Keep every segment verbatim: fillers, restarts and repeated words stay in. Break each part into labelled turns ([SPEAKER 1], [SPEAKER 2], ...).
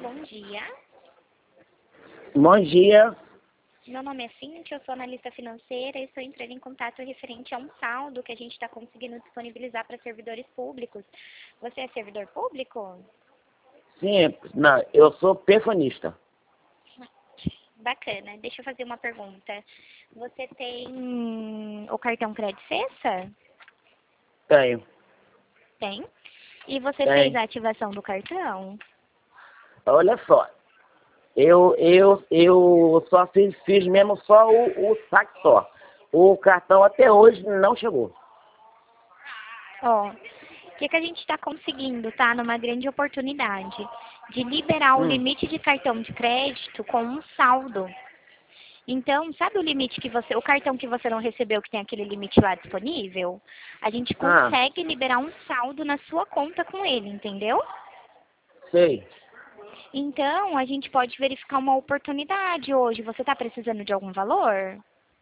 [SPEAKER 1] bom dia.
[SPEAKER 2] Bom dia.
[SPEAKER 1] Meu nome é Cíntia, eu sou analista financeira e estou entrando em contato referente a um saldo que a gente está conseguindo disponibilizar para servidores públicos. Você é servidor público?
[SPEAKER 2] Sim, não, eu sou perfanista.
[SPEAKER 1] Bacana. Deixa eu fazer uma pergunta. Você tem o cartão Crédito Sexta?
[SPEAKER 2] Tenho.
[SPEAKER 1] Tem. E você
[SPEAKER 2] Tem.
[SPEAKER 1] fez a ativação do cartão?
[SPEAKER 2] Olha só, eu, eu, eu só fiz, fiz mesmo só o, o saque só. O cartão até hoje não chegou.
[SPEAKER 1] Ó, o que, que a gente está conseguindo, tá? Numa grande oportunidade de liberar o
[SPEAKER 2] Hum.
[SPEAKER 1] limite de cartão de crédito com um saldo. Então, sabe o limite que você, o cartão que você não recebeu, que tem aquele limite lá disponível? A gente
[SPEAKER 2] Ah,
[SPEAKER 1] consegue liberar um saldo na sua conta com ele, entendeu?
[SPEAKER 2] sei.
[SPEAKER 1] Então, a gente pode verificar uma oportunidade hoje. Você está precisando de algum valor?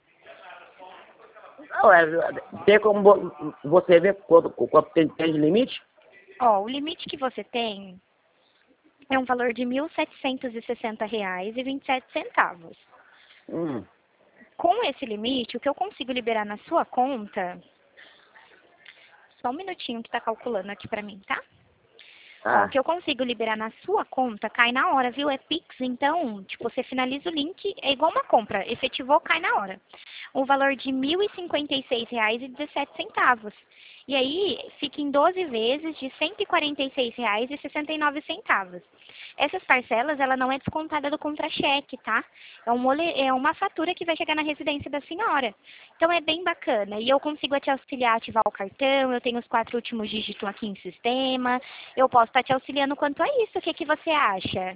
[SPEAKER 2] Não, é, tem como vo- você ver quanto, quanto tem, tem de limite?
[SPEAKER 1] Ó, o limite que você tem é um valor de mil setecentos e sessenta reais e vinte e sete centavos.
[SPEAKER 2] Hum.
[SPEAKER 1] Com esse limite, o que eu consigo liberar na sua conta... Só um minutinho que está calculando aqui para mim, tá? Ó, o
[SPEAKER 2] Ah,
[SPEAKER 1] que eu consigo liberar na sua conta cai na hora, viu? É Pix, então, tipo, você finaliza o link, é igual uma compra. Efetivou, cai na hora. O valor de mil e cinquenta e seis reais e dezessete centavos. E aí, fica em doze vezes de cento e quarenta e seis reais e sessenta e nove centavos. Essas parcelas, ela não é descontada do contra-cheque, tá? É, um ole- é uma fatura que vai chegar na residência da senhora. Então, é bem bacana. E eu consigo te auxiliar a ativar o cartão, eu tenho os quatro últimos dígitos aqui em sistema, eu posso estar te auxiliando quanto a isso. O que, que você acha?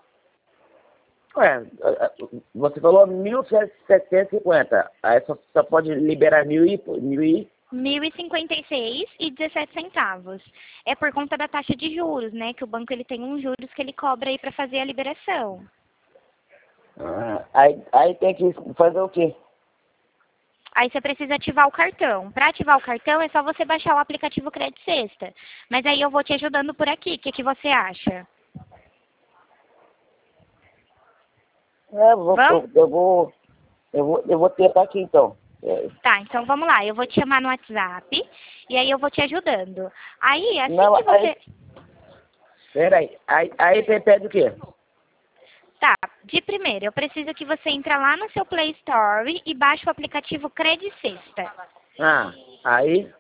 [SPEAKER 2] ué, você falou mil setecentos e cinquenta. Aí só, só pode liberar mil e... Mil e...
[SPEAKER 1] mil e cinquenta e seis e dezessete centavos. É por conta da taxa de juros, né? Que o banco ele tem uns juros que ele cobra aí para fazer a liberação.
[SPEAKER 2] Ah, aí, aí tem que fazer o quê?
[SPEAKER 1] Aí você precisa ativar o cartão. Para ativar o cartão é só você baixar o aplicativo Crédito Sexta. Mas aí eu vou te ajudando por aqui. O que, que você acha?
[SPEAKER 2] É, eu vou,
[SPEAKER 1] Vamos?
[SPEAKER 2] eu, eu vou, eu vou, eu vou tentar aqui então. É,
[SPEAKER 1] Tá, então vamos lá. Eu vou te chamar no WhatsApp e aí eu vou te ajudando. Aí, assim
[SPEAKER 2] não,
[SPEAKER 1] que
[SPEAKER 2] aí,
[SPEAKER 1] você...
[SPEAKER 2] peraí, aí, aí você pede o quê?
[SPEAKER 1] Tá, de primeiro, eu preciso que você entre lá no seu Play Store e baixe o aplicativo Crédito Sexta.
[SPEAKER 2] Ah, aí,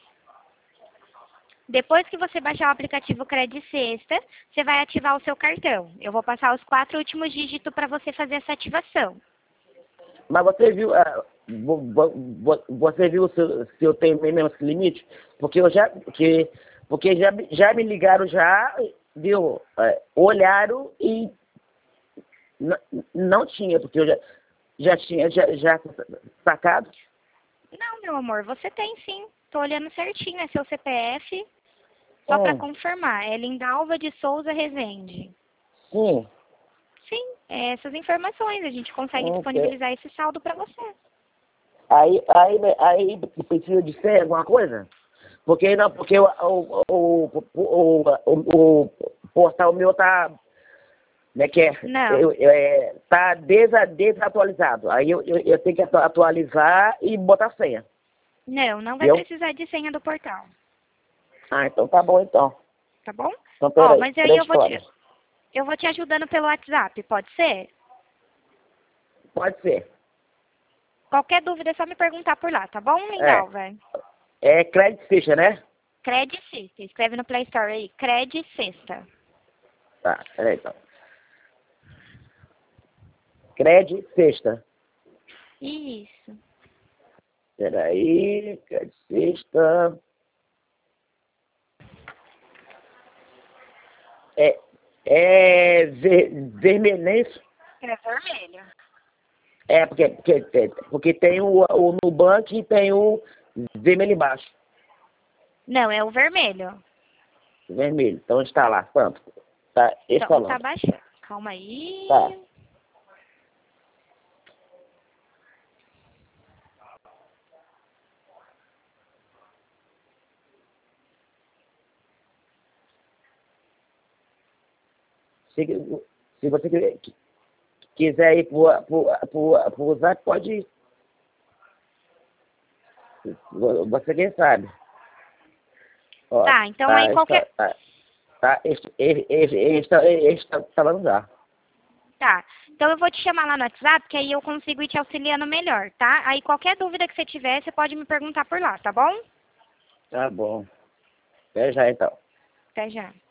[SPEAKER 1] Depois que você baixar o aplicativo Crédito Sexta, você vai ativar o seu cartão. Eu vou passar os quatro últimos dígitos para você fazer essa ativação.
[SPEAKER 2] mas você viu, ah, vo- vo- vo- você viu se, eu- se eu tenho mesmo esse limite? Porque eu já, porque, porque já, me- já me ligaram já, viu, é, olharam e n- não tinha, porque eu já, já tinha já, já sacado.
[SPEAKER 1] Não, meu amor, você tem sim. Tô olhando certinho, é seu C P F. Só para
[SPEAKER 2] Hum,
[SPEAKER 1] confirmar, é Lindalva de Souza Rezende.
[SPEAKER 2] sim,
[SPEAKER 1] Sim, é essas informações. A gente consegue
[SPEAKER 2] ok.
[SPEAKER 1] disponibilizar esse saldo para você.
[SPEAKER 2] Aí, aí, aí precisa de ser alguma coisa? Porque não, porque o, o, o, o, o, o portal meu tá, né, que é,
[SPEAKER 1] Não,
[SPEAKER 2] eu, eu, é, tá desa, desatualizado. Aí eu, eu, eu tenho que atu- atualizar e botar senha.
[SPEAKER 1] não, não vai
[SPEAKER 2] Viu?
[SPEAKER 1] precisar de senha do portal.
[SPEAKER 2] Ah, então tá bom então.
[SPEAKER 1] Tá bom?
[SPEAKER 2] Então
[SPEAKER 1] Ó,
[SPEAKER 2] peraí,
[SPEAKER 1] mas aí
[SPEAKER 2] três
[SPEAKER 1] eu vou te,
[SPEAKER 2] histórias.
[SPEAKER 1] eu vou te ajudando pelo WhatsApp, pode ser?
[SPEAKER 2] Pode ser.
[SPEAKER 1] Qualquer dúvida é só me perguntar por lá, tá bom,
[SPEAKER 2] É.
[SPEAKER 1] Lindalva?
[SPEAKER 2] É crédito ficha, né?
[SPEAKER 1] Cred Sexta. Escreve no Play Store aí. Cred Sexta.
[SPEAKER 2] Tá, peraí então. Crédito sexta.
[SPEAKER 1] Isso.
[SPEAKER 2] Peraí, crédito sexta. É, é ver, vermelho, não é isso?
[SPEAKER 1] É vermelho.
[SPEAKER 2] É, porque, porque, porque tem o, o Nubank e tem o vermelho embaixo.
[SPEAKER 1] Não, é o vermelho.
[SPEAKER 2] Vermelho. Então está lá. Pronto. Tá
[SPEAKER 1] Então, tá
[SPEAKER 2] instalando.
[SPEAKER 1] baixando. Calma
[SPEAKER 2] Tá.
[SPEAKER 1] aí.
[SPEAKER 2] Se, se você quiser quiser ir pro, pro, pro, pro Zap, pode ir. Você quem sabe. Ó,
[SPEAKER 1] Tá, então
[SPEAKER 2] tá,
[SPEAKER 1] aí qualquer...
[SPEAKER 2] Tá, tá, este, este, este, este, este tá falando já.
[SPEAKER 1] Tá, então eu vou te chamar lá no WhatsApp, que aí eu consigo ir te auxiliando melhor, tá? Aí qualquer dúvida que você tiver, você pode me perguntar por lá, tá bom?
[SPEAKER 2] Tá bom. Até já então.
[SPEAKER 1] Até já.